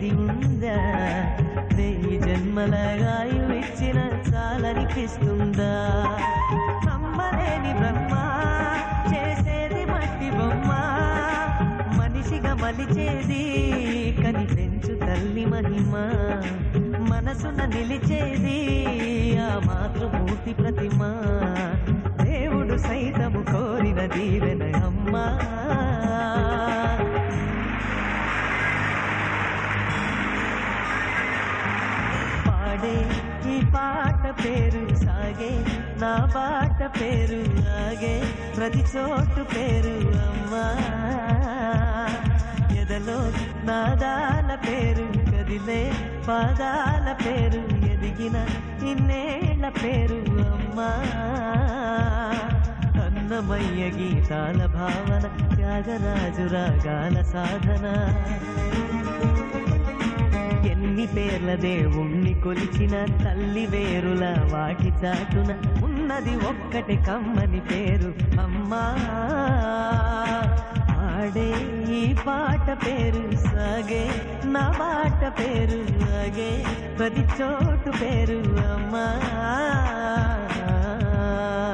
ఉందా? 1000 జన్మల ఆయువు ఇచ్చిన చాలనిపిస్తుందా? నమ్మలేని బ్రహ్మ చేసేది మట్టి బొమ్మ, మనిషిగా మలిచేది కని పెంచు తల్లి మహిమ, మనసున నిలిచేది ఆ మాతృమూర్తి ప్రతిమ, దేవుడు సైతము కోరిన దీవెన అమ్మా. పాడే ఈ పాట పేరు సాగే, నా బాట పేరు ఆగే, ప్రతి చోటు పేరు అమ్మా. ఎదలో నాదాల పేరు కదిలే పాదాల పేరు, ఎదిగిన ఇన్నేళ్ల పేరు అమ్మా. అన్నమయ్య గీతాల భావన, త్యాగరాజు రాగాల సాధన, ఎన్ని పేర్ల దేవుణ్ణి కొలిచిన తల్లి వేరుల వాటి చాటున ఉన్నది ఒక్కటి కమ్మని పేరు అమ్మా. ఆడే ఈ పాట పేరు సాగే, నా బాట పేరు ఆగే, ప్రతి చోటు పేరు అమ్మా.